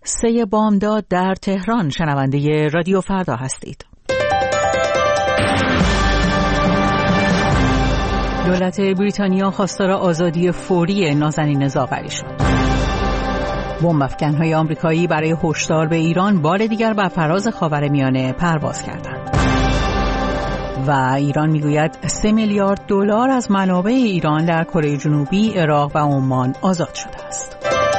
3 بامداد در تهران. شنونده رادیو فردا هستید. دولت بریتانیا خواستار آزادی فوری نازنین زاغری شد. بمب‌افکن‌های آمریکایی برای هشدار به ایران بار دیگر بر فراز خاورمیانه پرواز کردند. و ایران میگوید 3 میلیارد دلار از منابع ایران در کره جنوبی، عراق و عمان آزاد شده است.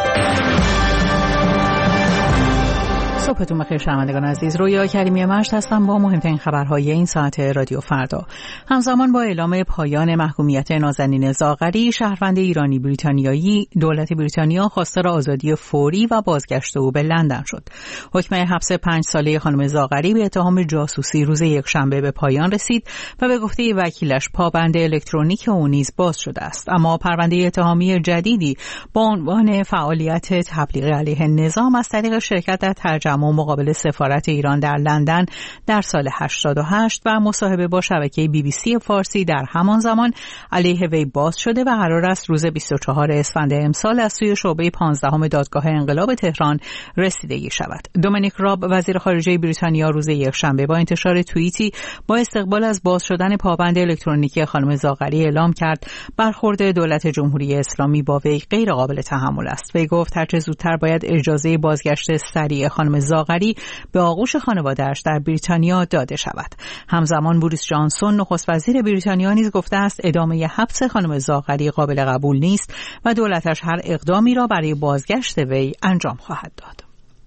صبحتون بخیر شنوندگان عزیز. رویا کریمی مشت هستم با مهمترین خبرهای این ساعت رادیو فردا. همزمان با اعلام پایان محکومیت نازنین زاغری، شهروند ایرانی بریتانیایی، دولت بریتانیا خواستار آزادی فوری و بازگشت او به لندن شد. حکم حبس 5 ساله خانم زاغری به اتهام جاسوسی روز یکشنبه به پایان رسید و به گفته وکیلش پابند الکترونیک او نیز باز شده است. اما پرونده اتهامی جدیدی با عنوان فعالیت تبلیغ علیه نظام از طریق شرکت در ترجمه مقابل سفارت ایران در لندن در سال 88 و مصاحبه با شبکه BBC فارسی در همان زمان علیه وی باز شده و قرار است روز 24 اسفند امسال از سوی شعبه 15 دادگاه انقلاب تهران رسیدگی شود. دومینیک راب وزیر خارجه بریتانیا روز یکشنبه با انتشار توییتی با استقبال از باز شدن پابند الکترونیکی خانم زاغری اعلام کرد برخورد دولت جمهوری اسلامی با وی غیر قابل تحمل است. وی گفت هرچه زودتر باید اجازه بازگشت سریع خانم زاغری به آغوش خانواده‌اش در بریتانیا داده شود. همزمان بوریس جانسون نخست وزیر بریتانیا نیز گفته است ادامه حبس خانم زاغری قابل قبول نیست و دولتش هر اقدامی را برای بازگشت وی انجام خواهد داد.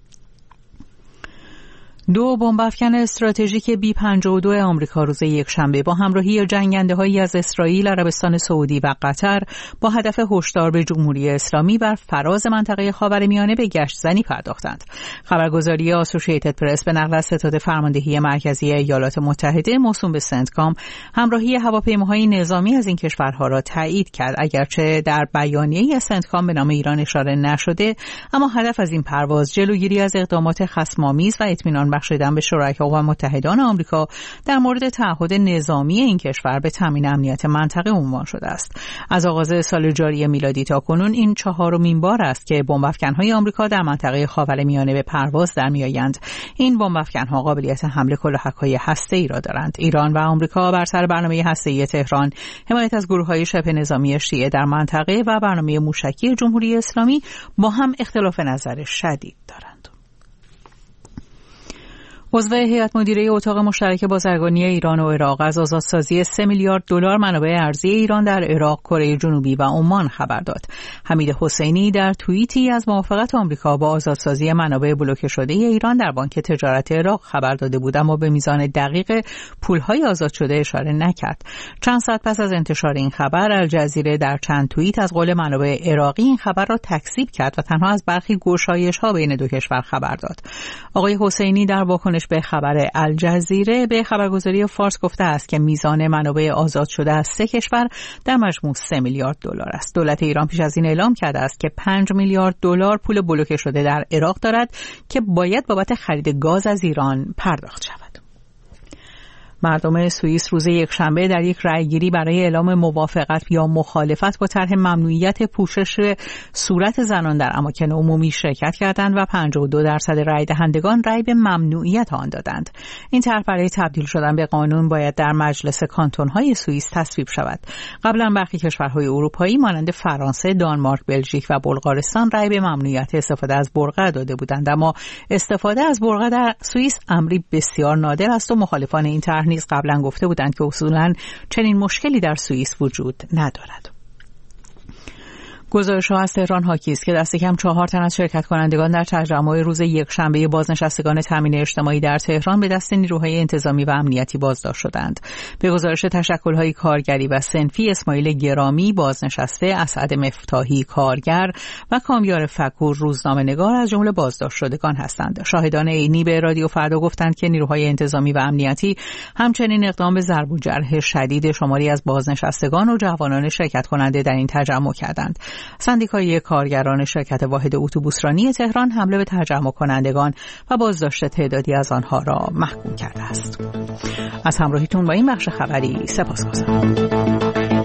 2 بمب‌افکن استراتژیک B-52 آمریکا روز یکشنبه با همراهی جنگنده‌هایی از اسرائیل، عربستان سعودی و قطر با هدف هشدار به جمهوری اسلامی بر فراز منطقه خاورمیانه به گشت زنی پرداختند. خبرگزاری آسوشییتد پرس به نقل از ستاد فرماندهی مرکزی ایالات متحده موسوم به سنتکام همراهی هواپیماهای نظامی از این کشورها را تایید کرد. اگرچه در بیانیه‌ای از سنتکام به نام ایران اشاره نشده، اما هدف از این پرواز جلوگیری از اقدامات خصم‌آمیز و اطمینان بخشیدن به شرکا و متحدان آمریکا در مورد تعهد نظامی این کشور به تامین امنیت منطقه عنوان شده است. از آغاز سال جاری میلادی تا کنون این 4مین بار است که بمب‌افکن‌های آمریکا در منطقه خاورمیانه به پرواز درمی‌آیند. این بمب‌افکن‌ها قابلیت حمل کلاهک‌های هسته‌ای را دارند. ایران و آمریکا بر سر برنامه هسته‌ای تهران، حمایت از گروه‌های شبه نظامی شیعه در منطقه و برنامه موشکی جمهوری اسلامی با هم اختلاف نظر شدید دارند. عضو هیئت مدیره اتاق مشترک بازرگانی ایران و عراق از آزادسازی 3 میلیارد دلار منابع ارزی ایران در عراق، کره جنوبی و عمان خبر داد. حمید حسینی در توییتی از موافقت آمریکا با آزادسازی منابع بلوکه شده ایران در بانک تجارت عراق خبر داده بود، اما به میزان دقیق پول‌های آزاد شده اشاره نکرد. چند ساعت پس از انتشار این خبر، الجزیره در چند توییت از قول منابع عراقی این خبر را تکذیب کرد و تنها از برخی گشایش‌ها بین دو کشور خبر داد. آقای حسینی در واکنش به خبر الجزیره به خبرگزاری فارس گفته است که میزان منابع آزاد شده از 3 کشور در مجموع 3 میلیارد دلار است. دولت ایران پیش از این اعلام کرده است که 5 میلیارد دلار پول بلوکه شده در عراق دارد که باید بابت خرید گاز از ایران پرداخت شود. مردم سوئیس روز یکشنبه در یک رأیگیری برای اعلام موافقت یا مخالفت با طرح ممنوعیت پوشش صورت زنان در اماکن عمومی شرکت کردند و 52% رأی دهندگان رأی به ممنوعیت آن دادند. این طرح برای تبدیل شدن به قانون باید در مجلس کانتون‌های سوئیس تصویب شود. قبلا برخی کشورهای اروپایی مانند فرانسه، دانمارک، بلژیک و بلغارستان رأی به ممنوعیت استفاده از برقع داده بودند، اما استفاده از برقع در سوئیس امری بسیار نادر است و مخالفان این طرح نیز قبلا گفته بودند که اصولاً چنین مشکلی در سوئیس وجود ندارد. گزارش‌ها از تهران حاکی است که دست کم 4 تن از شرکت کنندگان در تجمع روز یکشنبه بازنشستگان تامین اجتماعی در تهران به دست نیروهای انتظامی و امنیتی بازداشت شدند. به گزارش تشکل‌های کارگری و صنفی، اسماعیل گرامی بازنشسته، اسعد مفتاحی کارگر و کامیار فکور روزنامه‌نگار از جمله بازداشت شدگان هستند. شاهدان عینی به رادیو فردا گفتند که نیروهای انتظامی و امنیتی همچنین اقدام به ضرب و جرح شدید شماری از بازنشستگان و جوانان شرکت کننده در این تجمع کردند. سندیکای کارگران شرکت واحد اتوبوسرانی تهران حمله به تجمع کنندگان و بازداشت تعدادی از آنها را محکوم کرده است. از همراهیتون با این بخش خبری سپاسگزارم.